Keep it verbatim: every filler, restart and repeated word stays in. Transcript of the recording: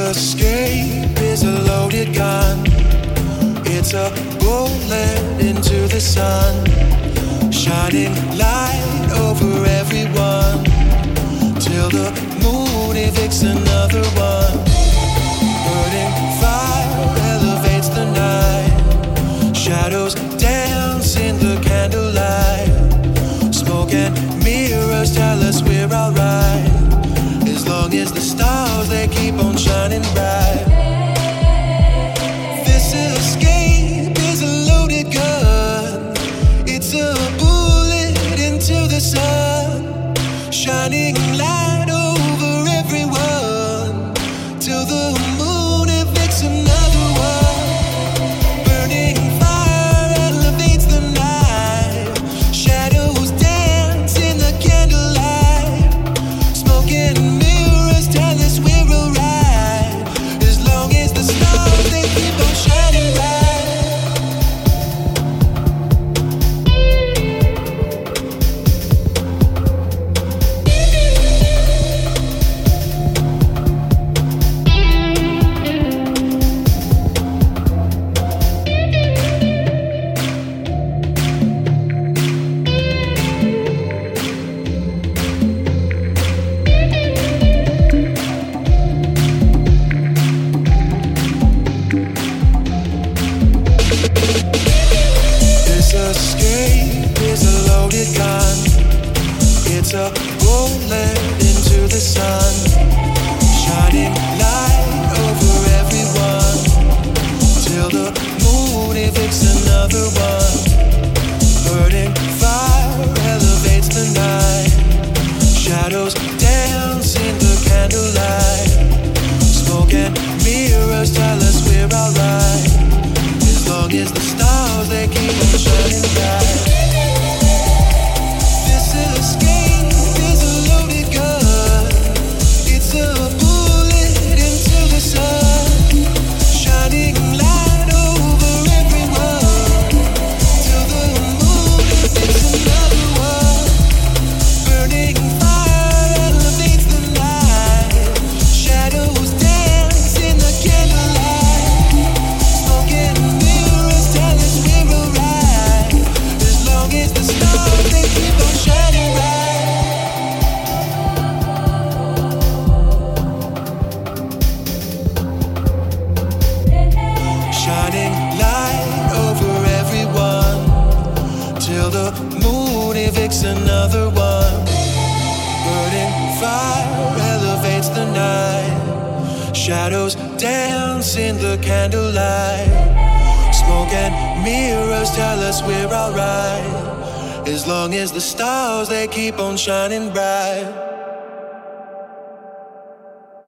escape is a loaded gun. It's a bullet into the sun, shining light over everyone, till the moon evicts another one. Burning fire elevates the night, shadows dance in the candlelight. Smoke and mirrors tell us we're alright, as long as the stars they keep on shining bright. This escape is a loaded gun. It's a bullet into the sun, shining light over everyone, till the moon evicts another one. Burning fire elevates the night, shadows dance in the candlelight. Smoke and mirrors tell us we're alright, as long as the stars they keep on shining bright. This escape is a loaded gun. It's a bullet into the sun, shining light over everyone, till the moon evicts another one. Burning fire elevates the night, shadows dance in the candlelight. Smoke and mirrors tell us we're alright, as long as the stars they keep on shining bright. This escape is a loaded gun. It's a bullet into the sun, shining light over everyone, till the moon evicts another one. Burning fire elevates the night, shadows dance in the candlelight. Smoke and mirrors tell us we're alright, as long as the stars they keep on shining bright. Shining light over everyone, till the moon evicts another one. Burning fire elevates the night, shadows dance in the candlelight. Smoke and mirrors tell us we're alright, as long as the stars they keep on shining bright.